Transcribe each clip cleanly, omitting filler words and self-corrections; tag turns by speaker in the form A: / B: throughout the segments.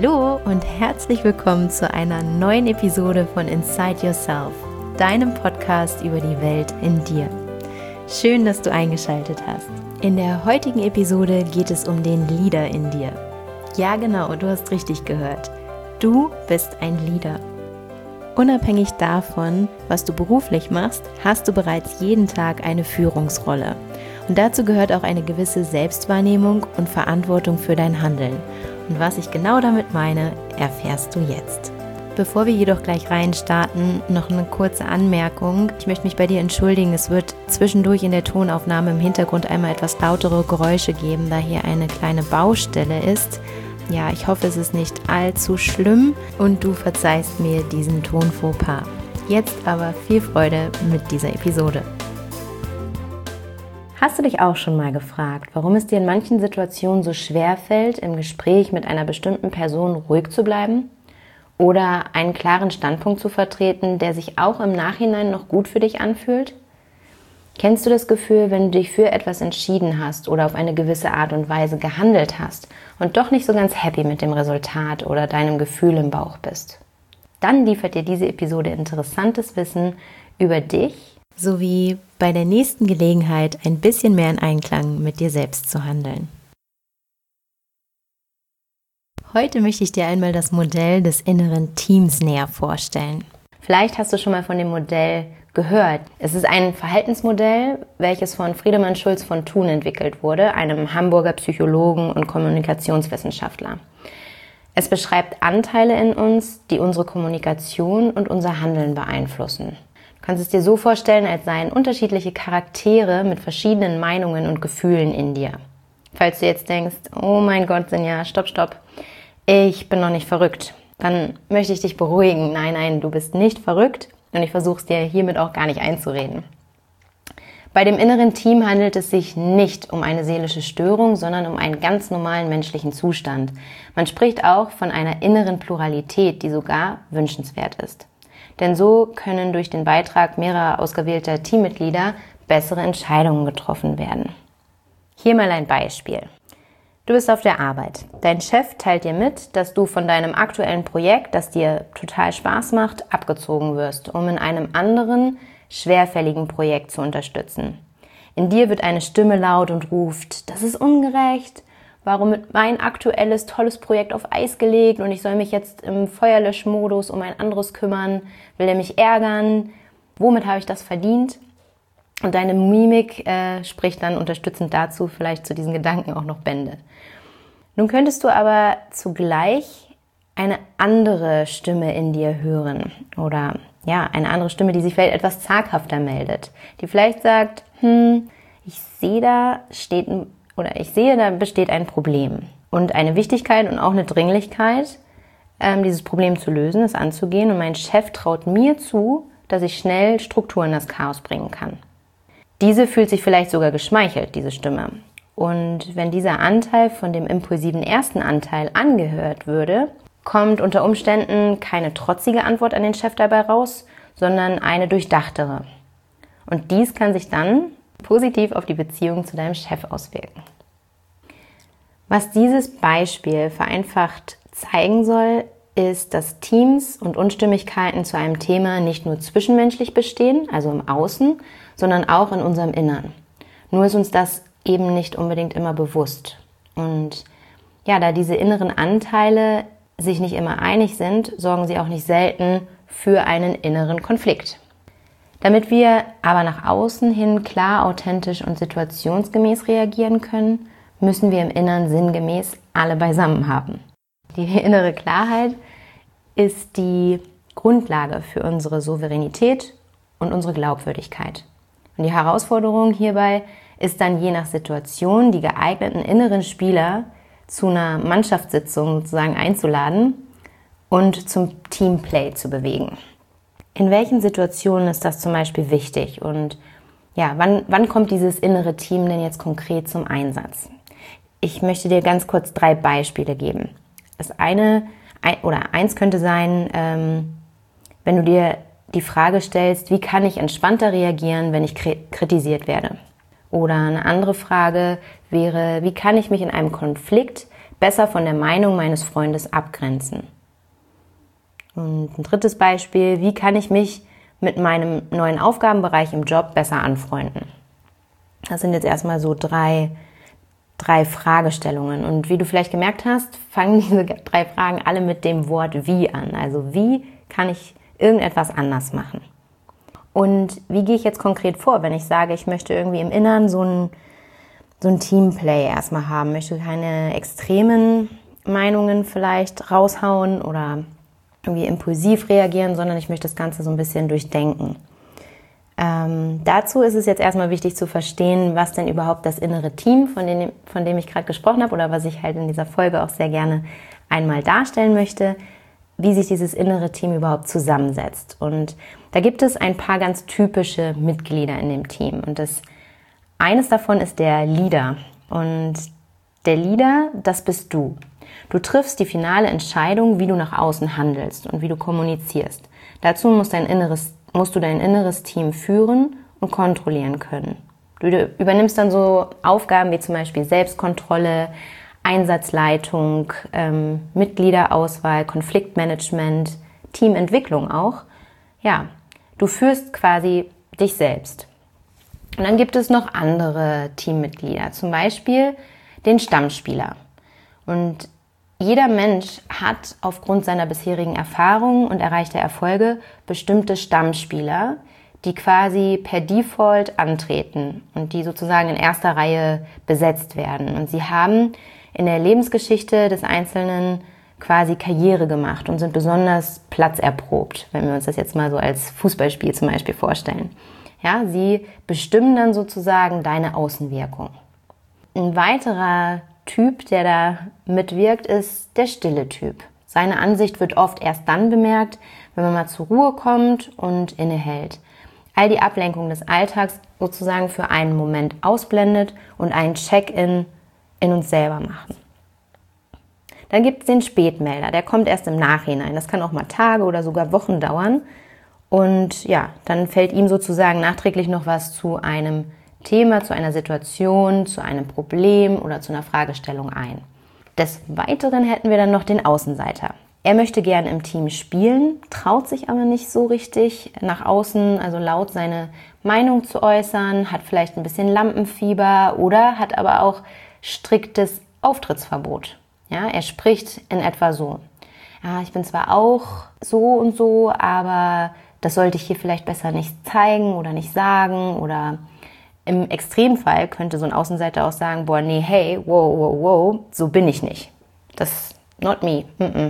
A: Hallo und herzlich willkommen zu einer neuen Episode von Inside Yourself, deinem Podcast über die Welt in dir. Schön, dass du eingeschaltet hast. In der heutigen Episode geht es um den Leader in dir. Ja genau, du hast richtig gehört. Du bist ein Leader. Unabhängig davon, was du beruflich machst, hast du bereits jeden Tag eine Führungsrolle. Und dazu gehört auch eine gewisse Selbstwahrnehmung und Verantwortung für dein Handeln. Und was ich genau damit meine, erfährst du jetzt. Bevor wir jedoch gleich reinstarten, noch eine kurze Anmerkung. Ich möchte mich bei dir entschuldigen, es wird zwischendurch in der Tonaufnahme im Hintergrund einmal etwas lautere Geräusche geben, da hier eine kleine Baustelle ist. Ja, ich hoffe, es ist nicht allzu schlimm und du verzeihst mir diesen Tonfauxpas. Jetzt aber viel Freude mit dieser Episode. Hast du dich auch schon mal gefragt, warum es dir in manchen Situationen so schwer fällt, im Gespräch mit einer bestimmten Person ruhig zu bleiben oder einen klaren Standpunkt zu vertreten, der sich auch im Nachhinein noch gut für dich anfühlt? Kennst du das Gefühl, wenn du dich für etwas entschieden hast oder auf eine gewisse Art und Weise gehandelt hast und doch nicht so ganz happy mit dem Resultat oder deinem Gefühl im Bauch bist? Dann liefert dir diese Episode interessantes Wissen über dich, sowie bei der nächsten Gelegenheit ein bisschen mehr in Einklang mit dir selbst zu handeln. Heute möchte ich dir einmal das Modell des inneren Teams näher vorstellen. Vielleicht hast du schon mal von dem Modell gehört. Es ist ein Verhaltensmodell, welches von Friedemann Schulz von Thun entwickelt wurde, einem Hamburger Psychologen und Kommunikationswissenschaftler. Es beschreibt Anteile in uns, die unsere Kommunikation und unser Handeln beeinflussen. Du kannst es dir so vorstellen, als seien unterschiedliche Charaktere mit verschiedenen Meinungen und Gefühlen in dir. Falls du jetzt denkst, oh mein Gott, Sinja, stopp, ich bin noch nicht verrückt, dann möchte ich dich beruhigen. Nein, du bist nicht verrückt und ich versuche es dir hiermit auch gar nicht einzureden. Bei dem inneren Team handelt es sich nicht um eine seelische Störung, sondern um einen ganz normalen menschlichen Zustand. Man spricht auch von einer inneren Pluralität, die sogar wünschenswert ist. Denn so können durch den Beitrag mehrerer ausgewählter Teammitglieder bessere Entscheidungen getroffen werden. Hier mal ein Beispiel. Du bist auf der Arbeit. Dein Chef teilt dir mit, dass du von deinem aktuellen Projekt, das dir total Spaß macht, abgezogen wirst, um in einem anderen, schwerfälligen Projekt zu unterstützen. In dir wird eine Stimme laut und ruft, das ist ungerecht. Warum wird mein aktuelles, tolles Projekt auf Eis gelegt und ich soll mich jetzt im Feuerlöschmodus um ein anderes kümmern? Will er mich ärgern? Womit habe ich das verdient? Und deine Mimik spricht dann unterstützend dazu, vielleicht zu diesen Gedanken auch noch Bände. Nun könntest du aber zugleich eine andere Stimme in dir hören oder ja, eine andere Stimme, die sich vielleicht etwas zaghafter meldet, die vielleicht sagt, ich sehe, da besteht ein Problem und eine Wichtigkeit und auch eine Dringlichkeit, dieses Problem zu lösen, es anzugehen. Und mein Chef traut mir zu, dass ich schnell Struktur in das Chaos bringen kann. Diese fühlt sich vielleicht sogar geschmeichelt, diese Stimme. Und wenn dieser Anteil von dem impulsiven ersten Anteil angehört würde, kommt unter Umständen keine trotzige Antwort an den Chef dabei raus, sondern eine durchdachtere. Und dies kann sich dann positiv auf die Beziehung zu deinem Chef auswirken. Was dieses Beispiel vereinfacht zeigen soll, ist, dass Teams und Unstimmigkeiten zu einem Thema nicht nur zwischenmenschlich bestehen, also im Außen, sondern auch in unserem Innern. Nur ist uns das eben nicht unbedingt immer bewusst. Und ja, da diese inneren Anteile sich nicht immer einig sind, sorgen sie auch nicht selten für einen inneren Konflikt. Damit wir aber nach außen hin klar, authentisch und situationsgemäß reagieren können, müssen wir im Inneren sinngemäß alle beisammen haben. Die innere Klarheit ist die Grundlage für unsere Souveränität und unsere Glaubwürdigkeit. Und die Herausforderung hierbei ist dann je nach Situation, die geeigneten inneren Spieler zu einer Mannschaftssitzung sozusagen einzuladen und zum Teamplay zu bewegen. In welchen Situationen ist das zum Beispiel wichtig und ja, wann kommt dieses innere Team denn jetzt konkret zum Einsatz? Ich möchte dir ganz kurz 3 Beispiele geben. Eins könnte sein, wenn du dir die Frage stellst, wie kann ich entspannter reagieren, wenn ich kritisiert werde? Oder eine andere Frage wäre, wie kann ich mich in einem Konflikt besser von der Meinung meines Freundes abgrenzen? Und ein drittes Beispiel, wie kann ich mich mit meinem neuen Aufgabenbereich im Job besser anfreunden? Das sind jetzt erstmal so drei Fragestellungen. Und wie du vielleicht gemerkt hast, fangen diese 3 Fragen alle mit dem Wort wie an. Also wie kann ich irgendetwas anders machen? Und wie gehe ich jetzt konkret vor, wenn ich sage, ich möchte irgendwie im Inneren so ein Teamplay erstmal haben, möchte keine extremen Meinungen vielleicht raushauen oder irgendwie impulsiv reagieren, sondern ich möchte das Ganze so ein bisschen durchdenken. Dazu ist es jetzt erstmal wichtig zu verstehen, was denn überhaupt das innere Team, von dem ich gerade gesprochen habe oder was ich halt in dieser Folge auch sehr gerne einmal darstellen möchte, wie sich dieses innere Team überhaupt zusammensetzt. Und da gibt es ein paar ganz typische Mitglieder in dem Team. Und eines davon ist der Leader. Und der Leader, das bist du. Du triffst die finale Entscheidung, wie du nach außen handelst und wie du kommunizierst. Dazu musst du dein inneres Team führen und kontrollieren können. Du übernimmst dann so Aufgaben wie zum Beispiel Selbstkontrolle, Einsatzleitung, Mitgliederauswahl, Konfliktmanagement, Teamentwicklung auch. Ja, du führst quasi dich selbst. Und dann gibt es noch andere Teammitglieder, zum Beispiel den Stammspieler. Und jeder Mensch hat aufgrund seiner bisherigen Erfahrungen und erreichter Erfolge bestimmte Stammspieler, die quasi per Default antreten und die sozusagen in erster Reihe besetzt werden. Und sie haben in der Lebensgeschichte des Einzelnen quasi Karriere gemacht und sind besonders platzerprobt, wenn wir uns das jetzt mal so als Fußballspiel zum Beispiel vorstellen. Ja, sie bestimmen dann sozusagen deine Außenwirkung. Ein weiterer Typ, der da mitwirkt, ist der stille Typ. Seine Ansicht wird oft erst dann bemerkt, wenn man mal zur Ruhe kommt und innehält. All die Ablenkung des Alltags sozusagen für einen Moment ausblendet und einen Check-in in uns selber machen. Dann gibt es den Spätmelder, der kommt erst im Nachhinein. Das kann auch mal Tage oder sogar Wochen dauern. Und ja, dann fällt ihm sozusagen nachträglich noch was zu einem Thema, zu einer Situation, zu einem Problem oder zu einer Fragestellung ein. Des Weiteren hätten wir dann noch den Außenseiter. Er möchte gerne im Team spielen, traut sich aber nicht so richtig nach außen, also laut seine Meinung zu äußern, hat vielleicht ein bisschen Lampenfieber oder hat aber auch striktes Auftrittsverbot. Ja, er spricht in etwa so: Ja, ich bin zwar auch so und so, aber das sollte ich hier vielleicht besser nicht zeigen oder nicht sagen. Oder im Extremfall könnte so ein Außenseiter auch sagen: Boah, nee, hey, wow, so bin ich nicht. Das not me.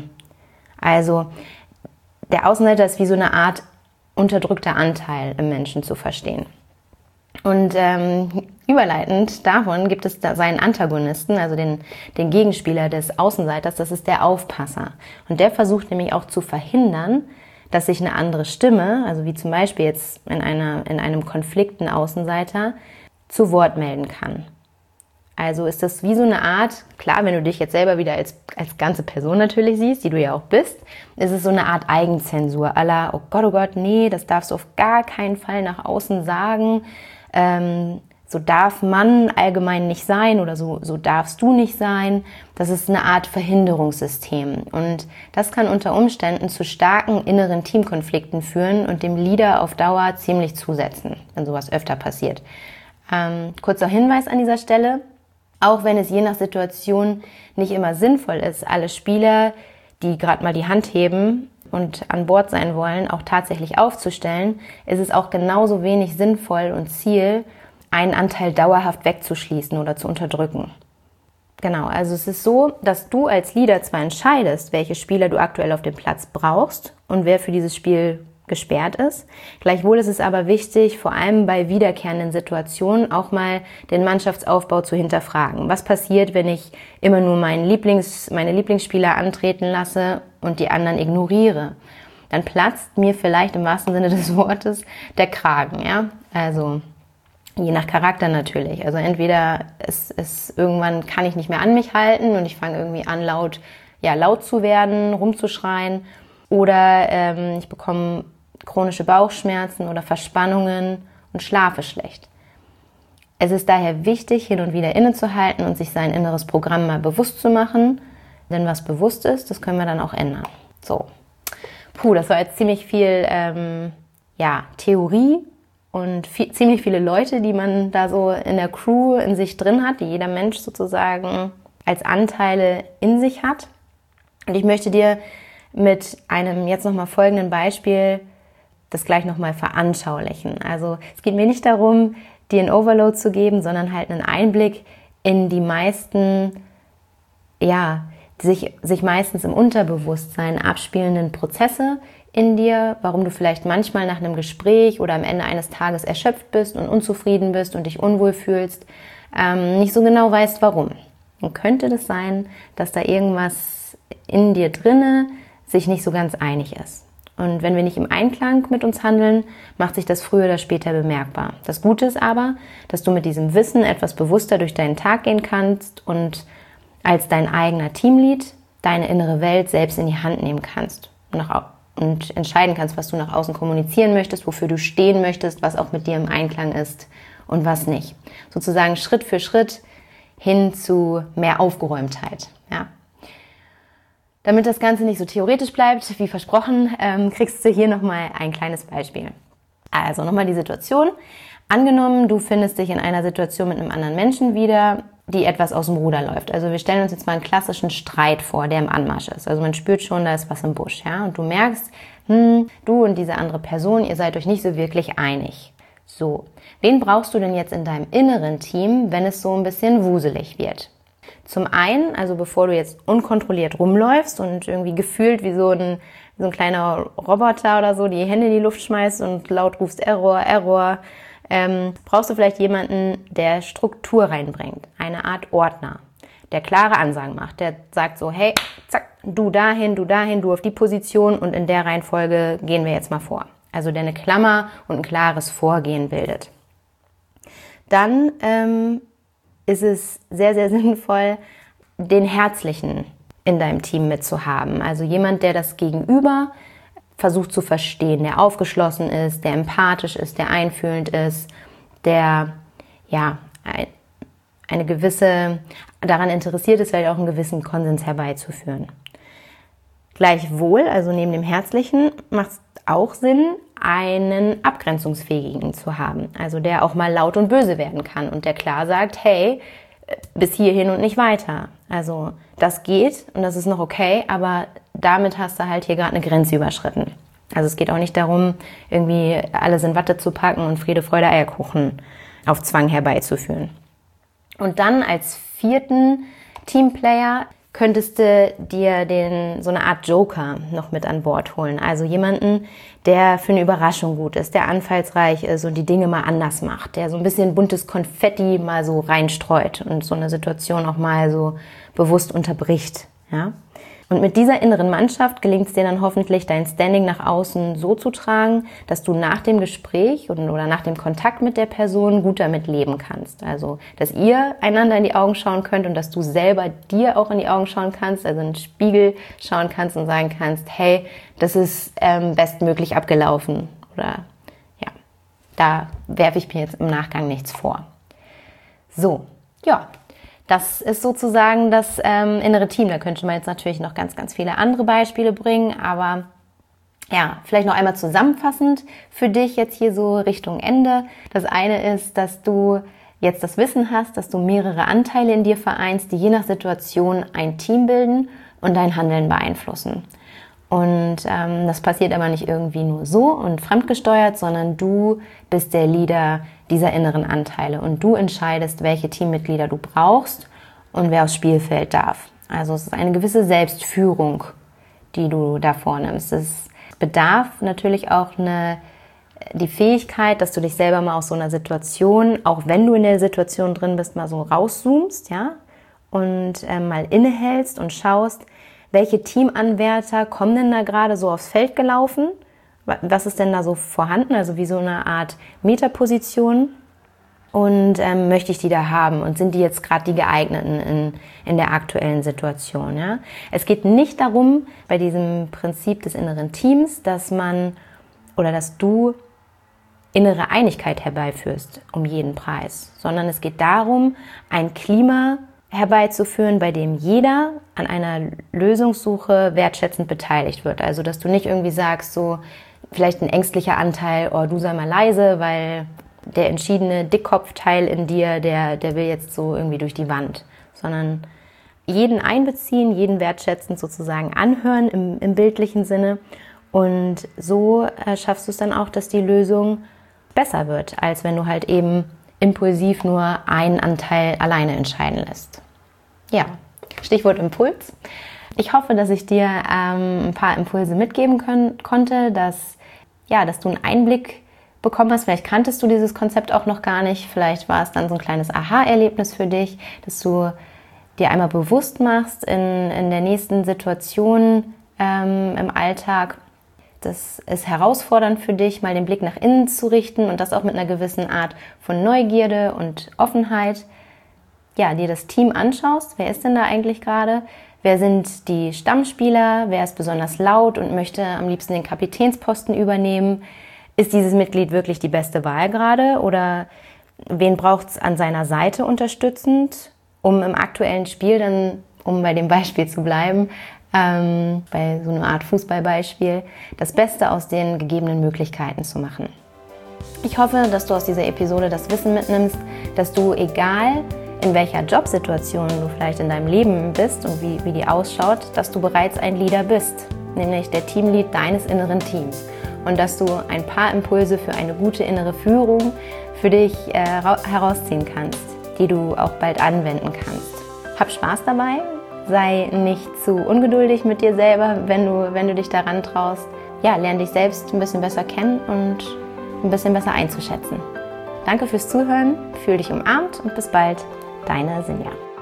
A: Also der Außenseiter ist wie so eine Art unterdrückter Anteil im Menschen zu verstehen. Und überleitend davon gibt es da seinen Antagonisten, also den Gegenspieler des Außenseiters, das ist der Aufpasser. Und der versucht nämlich auch zu verhindern, dass sich eine andere Stimme, also wie zum Beispiel jetzt in einem Konflikt ein Außenseiter, zu Wort melden kann. Also ist das wie so eine Art, klar, wenn du dich jetzt selber wieder als ganze Person natürlich siehst, die du ja auch bist, ist es so eine Art Eigenzensur, à la, oh Gott, nee, das darfst du auf gar keinen Fall nach außen sagen, so darf man allgemein nicht sein oder so darfst du nicht sein. Das ist eine Art Verhinderungssystem und das kann unter Umständen zu starken inneren Teamkonflikten führen und dem Leader auf Dauer ziemlich zusetzen, wenn sowas öfter passiert. Kurzer Hinweis an dieser Stelle: Auch wenn es je nach Situation nicht immer sinnvoll ist, alle Spieler, die gerade mal die Hand heben und an Bord sein wollen, auch tatsächlich aufzustellen, ist es auch genauso wenig sinnvoll und Ziel, einen Anteil dauerhaft wegzuschließen oder zu unterdrücken. Genau, also es ist so, dass du als Leader zwar entscheidest, welche Spieler du aktuell auf dem Platz brauchst und wer für dieses Spiel gesperrt ist. Gleichwohl ist es aber wichtig, vor allem bei wiederkehrenden Situationen auch mal den Mannschaftsaufbau zu hinterfragen. Was passiert, wenn ich immer nur meine Lieblingsspieler antreten lasse und die anderen ignoriere? Dann platzt mir vielleicht im wahrsten Sinne des Wortes der Kragen, ja? Also je nach Charakter natürlich. Also entweder irgendwann kann ich nicht mehr an mich halten und ich fange irgendwie an laut zu werden, rumzuschreien, oder ich bekomme chronische Bauchschmerzen oder Verspannungen und schlafe schlecht. Es ist daher wichtig, hin und wieder innezuhalten und sich sein inneres Programm mal bewusst zu machen. Denn was bewusst ist, das können wir dann auch ändern. So. Das war jetzt ziemlich viel Theorie und ziemlich viele Leute, die man da so in der Crew in sich drin hat, die jeder Mensch sozusagen als Anteile in sich hat. Und ich möchte dir mit einem jetzt nochmal folgenden Beispiel das gleich nochmal veranschaulichen. Also es geht mir nicht darum, dir einen Overload zu geben, sondern halt einen Einblick in die meisten, sich meistens im Unterbewusstsein abspielenden Prozesse in dir, warum du vielleicht manchmal nach einem Gespräch oder am Ende eines Tages erschöpft bist und unzufrieden bist und dich unwohl fühlst, nicht so genau weißt, warum. Und könnte das sein, dass da irgendwas in dir drinne sich nicht so ganz einig ist. Und wenn wir nicht im Einklang mit uns handeln, macht sich das früher oder später bemerkbar. Das Gute ist aber, dass du mit diesem Wissen etwas bewusster durch deinen Tag gehen kannst und als dein eigener Teamlead deine innere Welt selbst in die Hand nehmen kannst und entscheiden kannst, was du nach außen kommunizieren möchtest, wofür du stehen möchtest, was auch mit dir im Einklang ist und was nicht. Sozusagen Schritt für Schritt hin zu mehr Aufgeräumtheit. Ja. Damit das Ganze nicht so theoretisch bleibt, wie versprochen, kriegst du hier nochmal ein kleines Beispiel. Also nochmal die Situation. Angenommen, du findest dich in einer Situation mit einem anderen Menschen wieder, die etwas aus dem Ruder läuft. Also wir stellen uns jetzt mal einen klassischen Streit vor, der im Anmarsch ist. Also man spürt schon, da ist was im Busch. Ja? Und du merkst, du und diese andere Person, ihr seid euch nicht so wirklich einig. So, wen brauchst du denn jetzt in deinem inneren Team, wenn es so ein bisschen wuselig wird? Zum einen, also bevor du jetzt unkontrolliert rumläufst und irgendwie gefühlt wie so ein kleiner Roboter oder so die Hände in die Luft schmeißt und laut rufst Error, Error, brauchst du vielleicht jemanden, der Struktur reinbringt, eine Art Ordner, der klare Ansagen macht, der sagt so, hey, zack, du dahin, du auf die Position und in der Reihenfolge gehen wir jetzt mal vor. Also der eine Klammer und ein klares Vorgehen bildet. Dann ist es sehr, sehr sinnvoll, den Herzlichen in deinem Team mitzuhaben. Also jemand, der das Gegenüber versucht zu verstehen, der aufgeschlossen ist, der empathisch ist, der einfühlend ist, der eine gewisse, daran interessiert ist, vielleicht auch einen gewissen Konsens herbeizuführen. Gleichwohl, also neben dem Herzlichen, macht es auch Sinn, einen Abgrenzungsfähigen zu haben. Also der auch mal laut und böse werden kann und der klar sagt, hey, bis hierhin und nicht weiter. Also das geht und das ist noch okay, aber damit hast du halt hier gerade eine Grenze überschritten. Also es geht auch nicht darum, irgendwie alles in Watte zu packen und Friede, Freude, Eierkuchen auf Zwang herbeizuführen. Und dann als vierten Teamplayer könntest du dir so eine Art Joker noch mit an Bord holen. Also jemanden, der für eine Überraschung gut ist, der anfallsreich ist und die Dinge mal anders macht, der so ein bisschen buntes Konfetti mal so reinstreut und so eine Situation auch mal so bewusst unterbricht. Ja? Und mit dieser inneren Mannschaft gelingt es dir dann hoffentlich, dein Standing nach außen so zu tragen, dass du nach dem Gespräch oder nach dem Kontakt mit der Person gut damit leben kannst. Also, dass ihr einander in die Augen schauen könnt und dass du selber dir auch in die Augen schauen kannst, also in den Spiegel schauen kannst und sagen kannst, hey, das ist bestmöglich abgelaufen. Oder ja, da werfe ich mir jetzt im Nachgang nichts vor. So, ja. Das ist sozusagen das innere Team. Da könnte man jetzt natürlich noch ganz, ganz viele andere Beispiele bringen, aber ja, vielleicht noch einmal zusammenfassend für dich jetzt hier so Richtung Ende. Das eine ist, dass du jetzt das Wissen hast, dass du mehrere Anteile in dir vereinst, die je nach Situation ein Team bilden und dein Handeln beeinflussen. Und das passiert aber nicht irgendwie nur so und fremdgesteuert, sondern du bist der Leader dieser inneren Anteile und du entscheidest, welche Teammitglieder du brauchst und wer aufs Spielfeld darf. Also es ist eine gewisse Selbstführung, die du da vornimmst. Es bedarf natürlich auch die Fähigkeit, dass du dich selber mal aus so einer Situation, auch wenn du in der Situation drin bist, mal so rauszoomst, ja, und mal innehältst und schaust, welche Teamanwärter kommen denn da gerade so aufs Feld gelaufen? Was ist denn da so vorhanden? Also wie so eine Art Metaposition. Und möchte ich die da haben? Und sind die jetzt gerade die geeigneten in der aktuellen Situation? Ja? Es geht nicht darum, bei diesem Prinzip des inneren Teams, dass du innere Einigkeit herbeiführst, um jeden Preis, sondern es geht darum, ein Klima herbeizuführen, bei dem jeder an einer Lösungssuche wertschätzend beteiligt wird. Also, dass du nicht irgendwie sagst, so vielleicht ein ängstlicher Anteil, oh, du sei mal leise, weil der entschiedene Dickkopfteil in dir, der will jetzt so irgendwie durch die Wand, sondern jeden einbeziehen, jeden wertschätzend sozusagen anhören im bildlichen Sinne, und so schaffst du es dann auch, dass die Lösung besser wird, als wenn du halt eben impulsiv nur einen Anteil alleine entscheiden lässt. Ja, Stichwort Impuls. Ich hoffe, dass ich dir ein paar Impulse mitgeben konnte, dass du einen Einblick bekommen hast. Vielleicht kanntest du dieses Konzept auch noch gar nicht. Vielleicht war es dann so ein kleines Aha-Erlebnis für dich, dass du dir einmal bewusst machst in der nächsten Situation im Alltag. Das ist herausfordernd für dich, mal den Blick nach innen zu richten und das auch mit einer gewissen Art von Neugierde und Offenheit. Ja, dir das Team anschaust. Wer ist denn da eigentlich gerade? Wer sind die Stammspieler? Wer ist besonders laut und möchte am liebsten den Kapitänsposten übernehmen? Ist dieses Mitglied wirklich die beste Wahl gerade? Oder wen braucht es an seiner Seite unterstützend, um im aktuellen Spiel dann, um bei dem Beispiel zu bleiben, bei so einer Art Fußballbeispiel, das Beste aus den gegebenen Möglichkeiten zu machen. Ich hoffe, dass du aus dieser Episode das Wissen mitnimmst, dass du, egal in welcher Jobsituation du vielleicht in deinem Leben bist und wie die ausschaut, dass du bereits ein Leader bist, nämlich der Teamlead deines inneren Teams, und dass du ein paar Impulse für eine gute innere Führung für dich herausziehen kannst, die du auch bald anwenden kannst. Hab Spaß dabei. Sei nicht zu ungeduldig mit dir selber, wenn du dich daran traust. Ja, lerne dich selbst ein bisschen besser kennen und ein bisschen besser einzuschätzen. Danke fürs Zuhören, fühl dich umarmt und bis bald, deine Sinja.